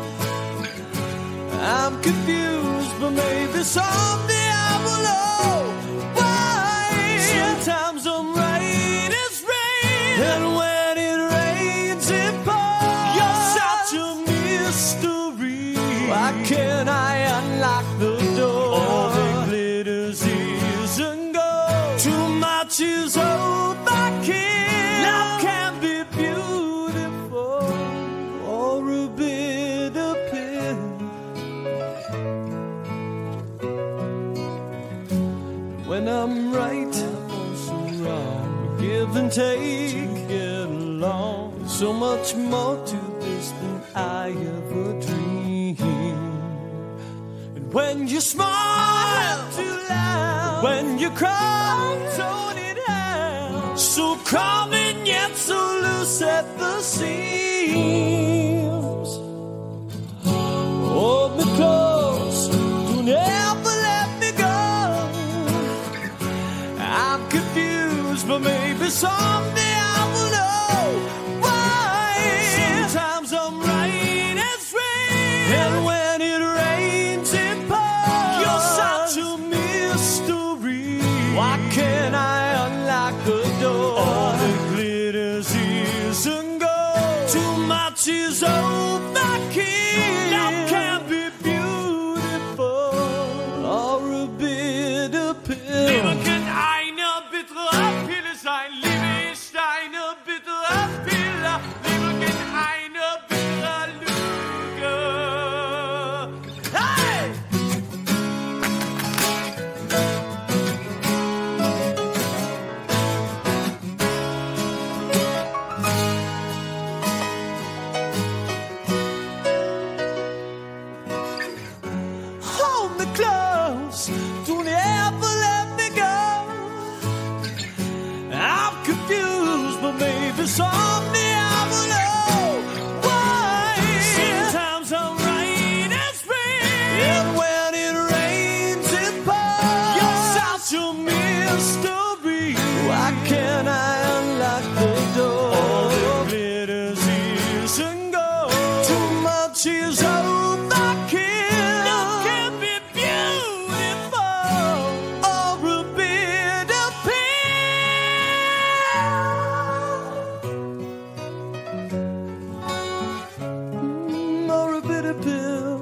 A: I'm confused, but maybe someday I will know why. Sometimes I'm right as rain, and when it rains it pours. You're such a mystery. Why can't I unlock the door? All that glitters is and gold. Too much is overkill. Love can be beautiful or a bitter pill. When I'm right, I'm also wrong. We give and take, get along. There's so much more to this than I ever dreamed. And when you smile too loud, when you cry, tone it out. So calm and yet so loose at the seams. Hold me close, don't ever let me go. I'm confused, but maybe someday I will know why. Sometimes I'm right as rain, and when it rains it pours. You're such a mystery. Why can't I unlock the door? All that glitters is and gold. Too much is overkill. Love can be beautiful or a bitter pill. Leben kann eine bittere Pille sein. Liebe ist eine bittere Pille. Leben kann eine bittere Lüge. Hey! Hold me close, don't ever let me go. I'm confused, but maybe someday I will know why. Sometimes I'm right as rain, and when it rains it pours. You're such a mystery. Why can't I unlock the door? All that glitters is and gold. Too much is overkill. Love can be beautiful or a bitter pill. Or a bitter pill.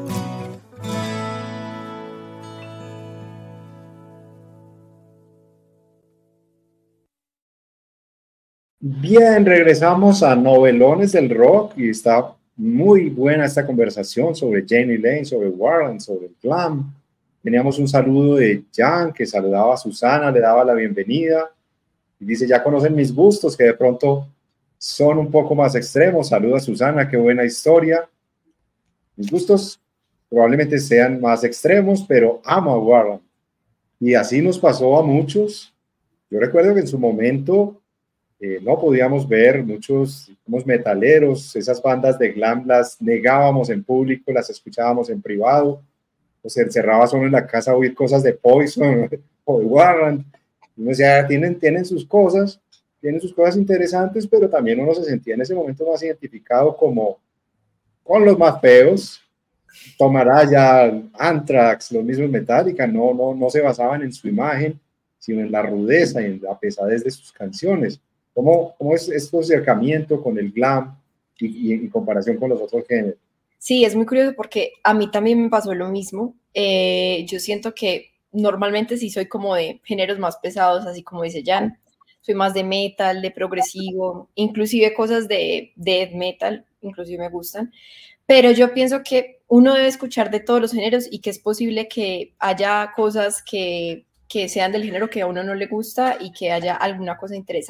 B: Bien, regresamos a Novelones del Rock y está muy buena esta conversación sobre Jani Lane, sobre Warrant, sobre el glam. Teníamos un saludo de Jan que saludaba a Susana, le daba la bienvenida y dice, ya conocen mis gustos que de pronto son un poco más extremos. Saluda a Susana, qué buena historia. Mis gustos probablemente sean más extremos, pero amo a Warrant. Y así nos pasó a muchos. Yo recuerdo que en su momento eh, no podíamos ver muchos, muchos metaleros, esas bandas de glam las negábamos en público, las escuchábamos en privado, o se encerraba solo en la casa a oír cosas de Poison o de Warrant. Y uno decía, tienen, tienen sus cosas, tienen sus cosas interesantes, pero también uno se sentía en ese momento más identificado como con los más feos. Tomaraya, Anthrax, los mismos Metallica, no, no, no se basaban en su imagen, sino en la rudeza y en la pesadez de sus canciones. ¿Cómo, cómo es este acercamiento con el glam y, y en comparación con los otros géneros?
C: Sí, es muy curioso porque a mí también me pasó lo mismo. Eh, yo siento que normalmente sí soy como de géneros más pesados, así como dice Jan. Soy más de metal, de progresivo, inclusive cosas de death metal, inclusive me gustan. Pero yo pienso que uno debe escuchar de todos los géneros y que es posible que haya cosas que, que sean del género que a uno no le gusta y que haya alguna cosa interesante.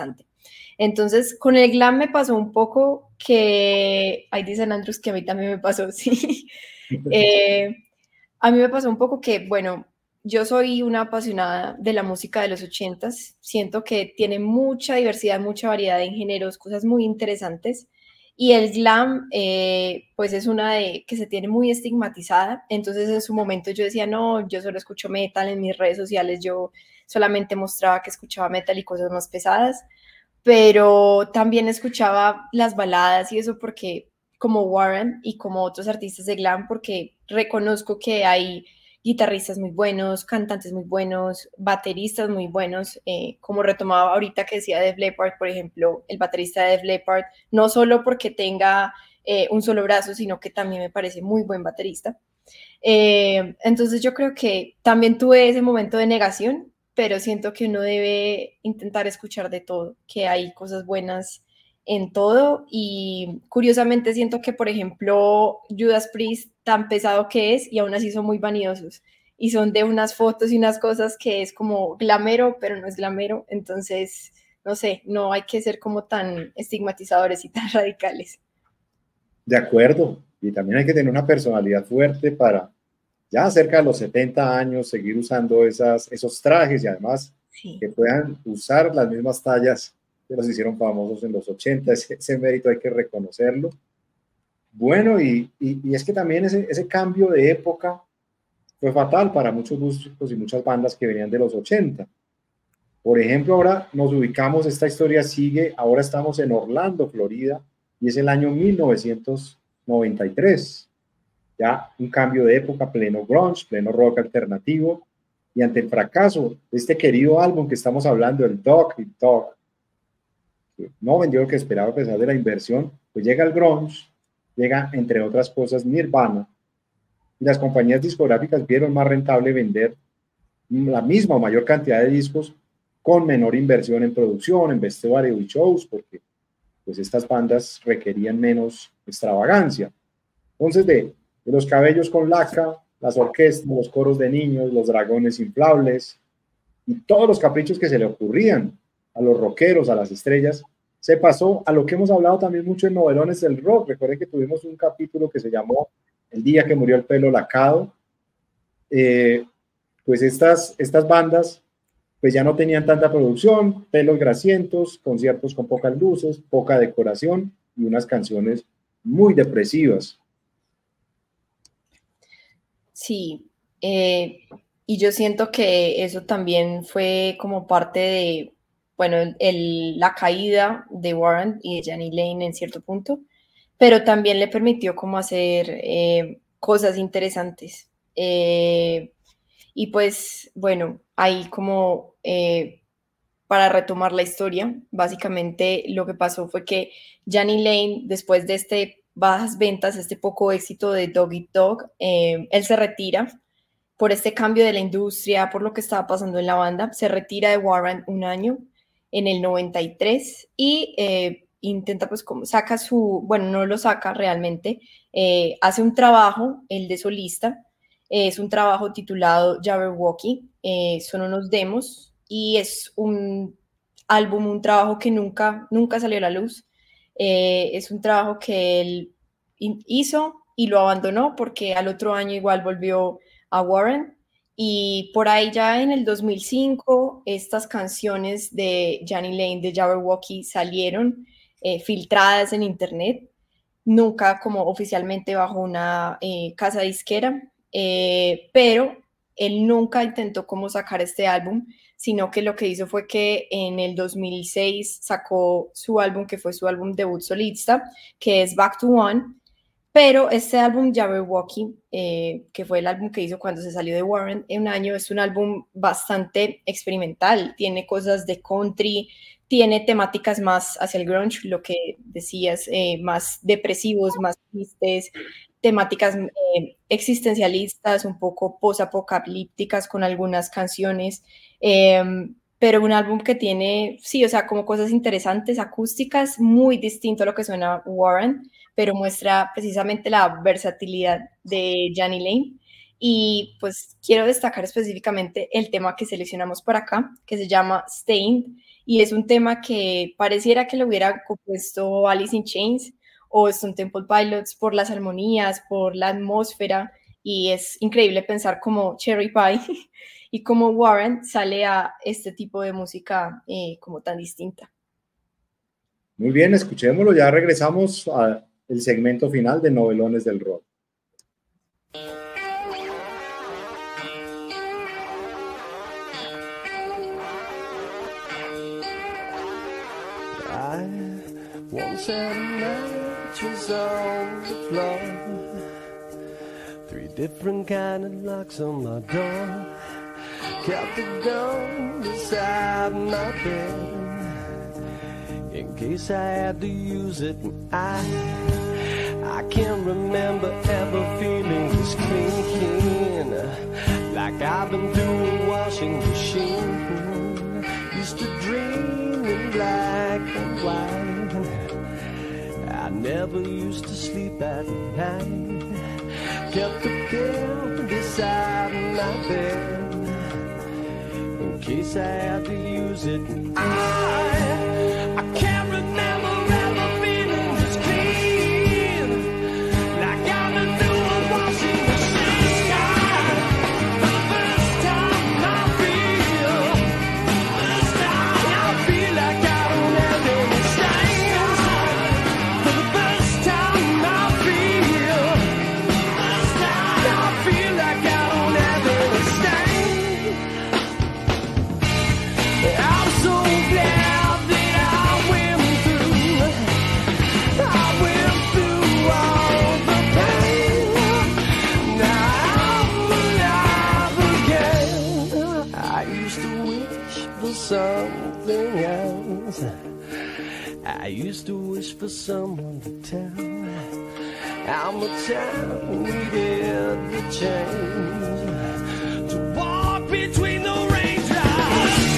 C: Entonces, con el glam me pasó un poco que, ahí dicen Andrews que a mí también me pasó, sí. eh, a mí me pasó un poco que, bueno, yo soy una apasionada de la música de los ochentas, siento que tiene mucha diversidad, mucha variedad en géneros, cosas muy interesantes, y el glam, eh, pues es una de que se tiene muy estigmatizada, entonces en su momento yo decía, no, yo solo escucho metal, en mis redes sociales yo solamente mostraba que escuchaba metal y cosas más pesadas, pero también escuchaba las baladas y eso porque como Warren y como otros artistas de glam, porque reconozco que hay guitarristas muy buenos, cantantes muy buenos, bateristas muy buenos, eh, como retomaba ahorita que decía Def Leppard, por ejemplo, el baterista de Def Leppard, no solo porque tenga eh, un solo brazo, sino que también me parece muy buen baterista. Eh, entonces yo creo que también tuve ese momento de negación, pero siento que uno debe intentar escuchar de todo, que hay cosas buenas en todo y curiosamente siento que, por ejemplo, Judas Priest, tan pesado que es y aún así son muy vanidosos y son de unas fotos y unas cosas que es como glamero, pero no es glamero, entonces, no sé, no hay que ser como tan estigmatizadores y tan radicales.
B: De acuerdo, y también hay que tener una personalidad fuerte para ya cerca de los setenta años seguir usando esas, esos trajes y además sí, que puedan usar las mismas tallas que los hicieron famosos en los ochenta, ese, ese mérito hay que reconocerlo. Bueno, y, y, y es que también ese, ese cambio de época fue fatal para muchos músicos y muchas bandas que venían de los ochenta. Por ejemplo, ahora nos ubicamos, esta historia sigue, ahora estamos en Orlando, Florida, y es el año mil novecientos noventa y tres. Ya un cambio de época, pleno grunge, pleno rock alternativo, y ante el fracaso de este querido álbum que estamos hablando, el Dog Eat Dog, que no vendió lo que esperaba a pesar de la inversión, pues llega el grunge, llega entre otras cosas Nirvana, y las compañías discográficas vieron más rentable vender la misma o mayor cantidad de discos con menor inversión en producción, en vestuario y shows, porque pues estas bandas requerían menos extravagancia. Entonces, de, de los cabellos con laca, las orquestas, los coros de niños, los dragones inflables y todos los caprichos que se le ocurrían a los rockeros, a las estrellas, se pasó a lo que hemos hablado también mucho en Novelones del Rock. Recuerden que tuvimos un capítulo que se llamó El día que murió el pelo lacado. Eh, pues estas, estas bandas pues ya no tenían tanta producción, pelos grasientos, conciertos con pocas luces, poca decoración y unas canciones muy depresivas.
C: Sí, eh, y yo siento que eso también fue como parte de, bueno, el, la caída de Warren y de Jani Lane en cierto punto, pero también le permitió como hacer eh, cosas interesantes. Eh, y pues, bueno, ahí como eh, para retomar la historia, básicamente lo que pasó fue que Jani Lane, después de este bajas ventas, este poco éxito de Dog Eat Dog, eh, él se retira por este cambio de la industria, por lo que estaba pasando en la banda, se retira de Warren un año en el noventa y tres y eh, intenta pues como saca su, bueno, no lo saca realmente, eh, hace un trabajo, el de solista, eh, es un trabajo titulado Jabberwocky, eh, son unos demos y es un álbum, un trabajo que nunca, nunca salió a la luz, eh, es un trabajo que él hizo y lo abandonó porque al otro año igual volvió a Warren y por ahí ya en el dos mil cinco estas canciones de Jani Lane de Jabberwocky salieron eh, filtradas en internet, nunca como oficialmente bajo una eh, casa disquera, eh, pero él nunca intentó como sacar este álbum, sino que lo que hizo fue que en el dos mil seis sacó su álbum, que fue su álbum debut solista, que es Back to One. Pero este álbum, Jabberwocky, eh, que fue el álbum que hizo cuando se salió de Warren en un año, es un álbum bastante experimental. Tiene cosas de country, tiene temáticas más hacia el grunge, lo que decías, eh, más depresivos, más tristes, temáticas eh, existencialistas, un poco post-apocalípticas con algunas canciones. Eh, pero un álbum que tiene, sí, o sea, como cosas interesantes, acústicas, muy distinto a lo que suena Warren, pero muestra precisamente la versatilidad de Jani Lane. Y pues quiero destacar específicamente el tema que seleccionamos por acá, que se llama Stained, y es un tema que pareciera que lo hubiera compuesto Alice in Chains o Stone Temple Pilots por las armonías, por la atmósfera, y es increíble pensar cómo Cherry Pie y cómo Warrant sale a este tipo de música eh, como tan distinta.
B: Muy bien, escuchémoslo, ya regresamos al segmento final de Novelones del Rock.
A: I once had a mattress on the floor, three different kind of locks on my door, kept the gun beside my bed in case I had to use it. And I I can't remember ever feeling this clean, like I've been through a washing machine. Used to dream in black and white, I never used to sleep at night, kept the pill beside my bed in case I had to use it. I, I can't remember ever feeling this clean, like I've been through a washing machine. For the first time I feel, first time I feel like I don't have any stains. For the first time I feel, first time I feel like I don't have any stains. I'm so glad that I went through, I went through all the pain. Now I'm alive again. I used to wish for something else. I used to wish for someone to tell how much I needed to change, to walk between the raindrops.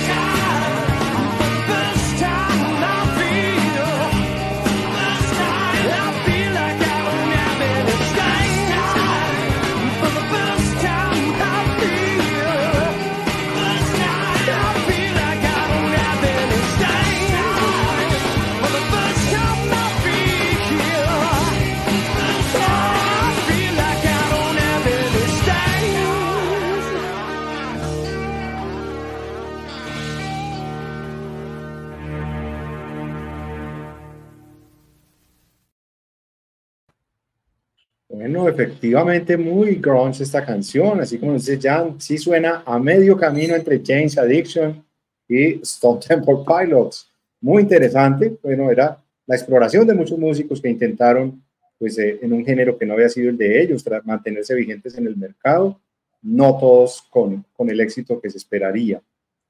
A: First time I feel, first time I feel like I don't have any stains. For the first time I feel, first time I feel like I don't have any stains. For the first time I feel, first time I feel like I don't have any stains.
B: Bueno, efectivamente muy grunge esta canción, así como dice Jan, sí suena a medio camino entre Jane's Addiction y Stone Temple Pilots. Muy interesante, bueno, era la exploración de muchos músicos que intentaron, pues, eh, en un género que no había sido el de ellos, tras mantenerse vigentes en el mercado, no todos con, con el éxito que se esperaría.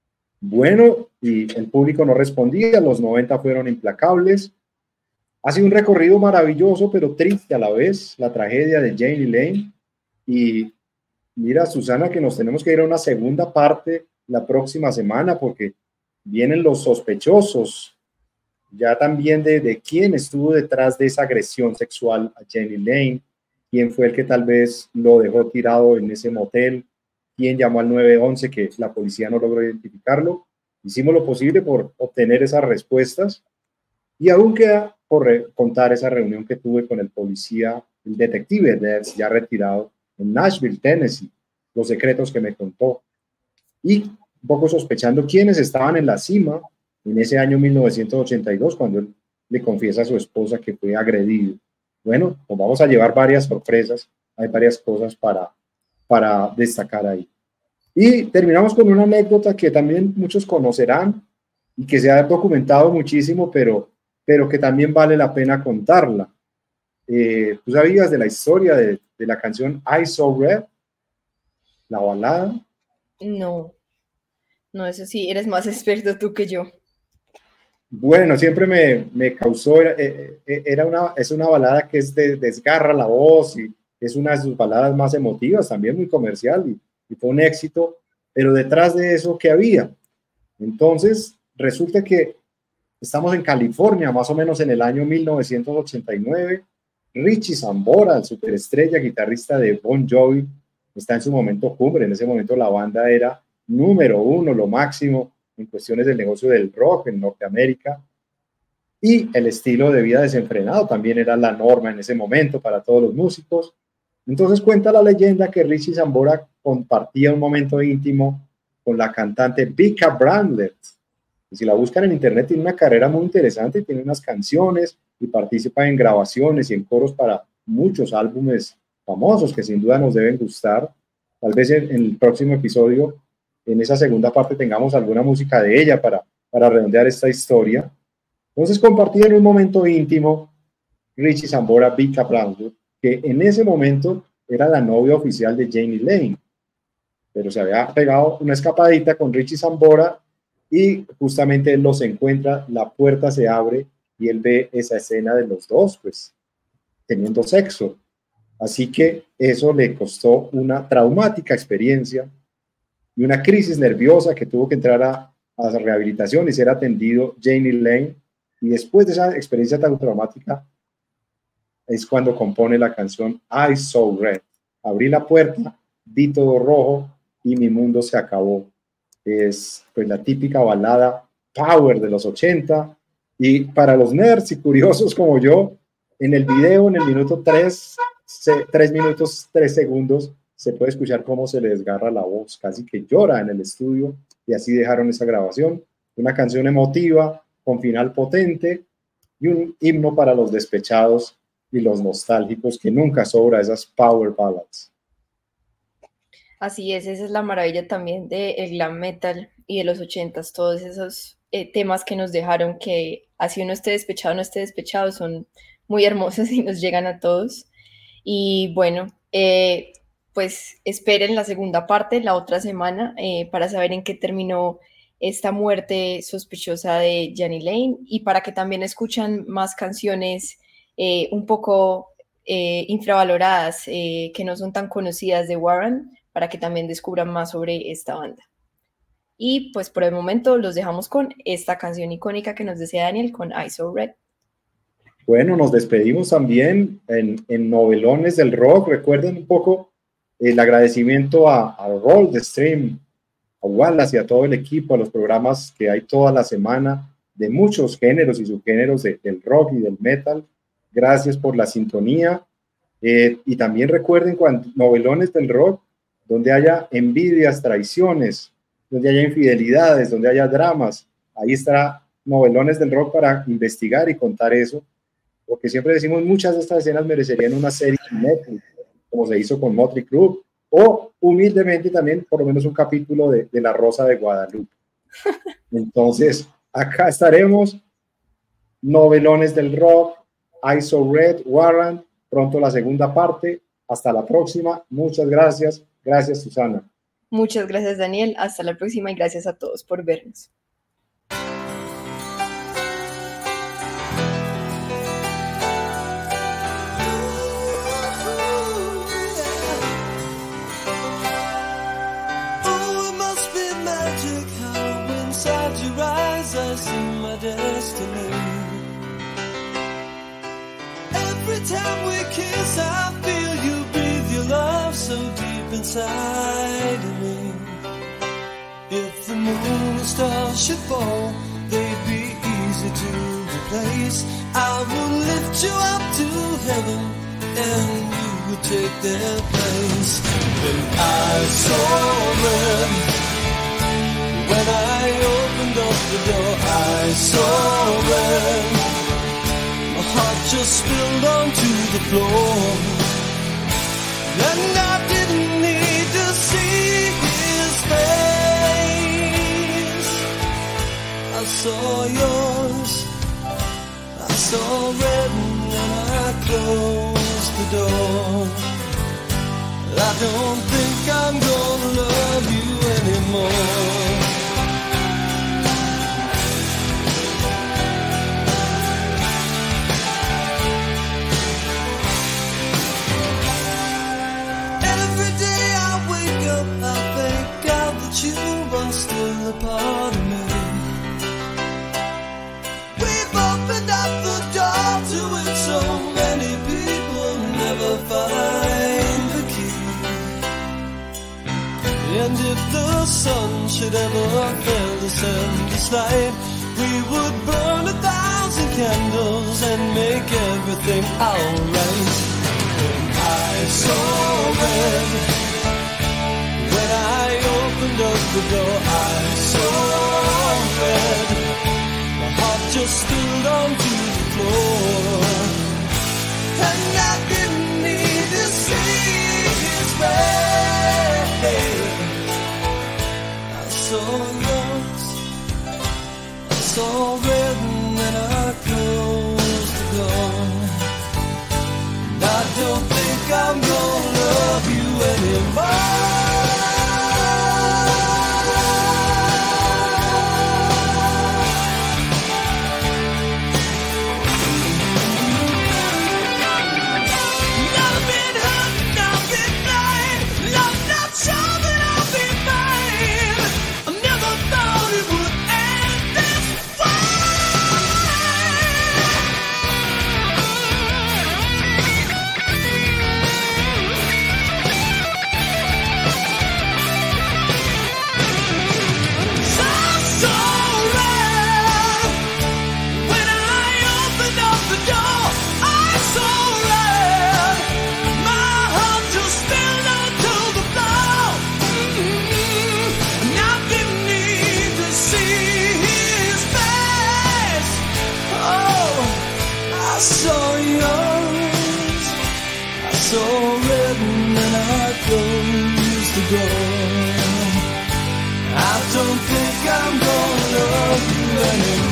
B: Bueno, y el público no respondía, los noventa fueron implacables. Ha sido un recorrido maravilloso, pero triste a la vez, la tragedia de Jani Lane. Y mira, Susana, que nos tenemos que ir a una segunda parte la próxima semana, porque vienen los sospechosos, ya también de, de quién estuvo detrás de esa agresión sexual a Jani Lane, quién fue el que tal vez lo dejó tirado en ese motel, quién llamó al nueve once, que la policía no logró identificarlo. Hicimos lo posible por obtener esas respuestas. Y aún queda por contar esa reunión que tuve con el policía, el detective Ders, ya retirado, en Nashville, Tennessee, los secretos que me contó. Y un poco sospechando quiénes estaban en la cima en ese año mil novecientos ochenta y dos, cuando él le confiesa a su esposa que fue agredido. Bueno, pues vamos a llevar varias sorpresas, hay varias cosas para, para destacar ahí. Y terminamos con una anécdota que también muchos conocerán y que se ha documentado muchísimo, pero pero que también vale la pena contarla. Eh, ¿Tú sabías de la historia de, de la canción I So Red? La balada.
C: No, no, eso sí, eres más experto tú que yo.
B: Bueno, siempre me, me causó, eh, eh, era una, es una balada que es de, desgarra la voz y es una de sus baladas más emotivas, también muy comercial y, y fue un éxito, pero detrás de eso, ¿qué había? Entonces, resulta que estamos en California, más o menos en el año mil novecientos ochenta y nueve. Richie Sambora, el superestrella guitarrista de Bon Jovi, está en su momento cumbre. En ese momento la banda era número uno, lo máximo. en cuestiones del negocio del rock en Norteamérica, y el estilo de vida desenfrenado también era la norma en ese momento para todos los músicos. Entonces cuenta la leyenda que Richie Sambora compartía un momento íntimo con la cantante Vika Bramlett. Y si la buscan en internet, tiene una carrera muy interesante, tiene unas canciones y participa en grabaciones y en coros para muchos álbumes famosos que sin duda nos deben gustar. Tal vez en, en el próximo episodio, en esa segunda parte, tengamos alguna música de ella para, para redondear esta historia. Entonces compartí en un momento íntimo Richie Sambora, Vika Bramlett, que en ese momento era la novia oficial de Jani Lane, pero se había pegado una escapadita con Richie Sambora y justamente él los encuentra, la puerta se abre y él ve esa escena de los dos, pues, teniendo sexo. Así que eso le costó una traumática experiencia y una crisis nerviosa que tuvo que entrar a, a rehabilitación y ser atendido Jani Lane. Y después de esa experiencia tan traumática es cuando compone la canción Eyes So Red. Abrí la puerta, vi todo rojo y mi mundo se acabó. Es pues la típica balada power de los ochenta. Y para los nerds y curiosos como yo, en el video, en el minuto tres, tres minutos, tres segundos, se puede escuchar cómo se le desgarra la voz, casi que llora en el estudio, y así dejaron esa grabación. Una canción emotiva, con final potente, y un himno para los despechados y los nostálgicos, que nunca sobra esas power ballads.
C: Así es, esa es la maravilla también del glam metal y de los ochentas, todos esos eh, temas que nos dejaron, que así uno esté despechado o no esté despechado, son muy hermosos y nos llegan a todos. Y bueno, eh, pues esperen la segunda parte la otra semana eh, para saber en qué terminó esta muerte sospechosa de Jani Lane, y para que también escuchan más canciones eh, un poco eh, infravaloradas, eh, que no son tan conocidas de Warrant, para que también descubran más sobre esta banda. Y pues por el momento los dejamos con esta canción icónica que nos desea Daniel, con Eyes So Red.
B: Bueno, nos despedimos también en, en Novelones del Rock. Recuerden un poco el agradecimiento a, a Roll the Stream, a Wallace y a todo el equipo, a los programas que hay toda la semana de muchos géneros y subgéneros de, del rock y del metal. Gracias por la sintonía. Eh, y también recuerden, cuando Novelones del Rock, donde haya envidias, traiciones, donde haya infidelidades, donde haya dramas, ahí estará Novelones del Rock para investigar y contar eso, porque siempre decimos, muchas de estas escenas merecerían una serie en Netflix, como se hizo con Motley Crue, o humildemente también por lo menos un capítulo de, de La Rosa de Guadalupe. Entonces, acá estaremos, Novelones del Rock, Eyes So Red, Warrant, pronto la segunda parte. Hasta la próxima, muchas gracias. Gracias, Susana.
C: Muchas gracias, Daniel. Hasta la próxima y gracias a todos por vernos.
A: Oh, it must be magic how inside your eyes I see my destiny. Every time we kiss, I feel you breathe your love so deep inside of me. If the moon and stars should fall, they'd be easy to replace. I would lift you up to heaven, and you would take their place. When I saw them, when I opened up the door, I saw them. My heart just spilled onto the floor, and I didn't need to see his face. I saw yours, I saw red, and I closed the door. I don't think I'm gonna love you anymore. You are still a part of me. We've opened up the door to it, so many people never find the key. And if the sun should ever fail to this endless light. We would burn a thousand candles and make everything alright. When I saw red, when I opened up the door, I saw red. My heart just spilled onto the floor, and I didn't need to see his red. I saw yours, I saw red, and then I closed the door. And I don't think I'm gonna love you anymore. I don't think I'm gonna love you anymore.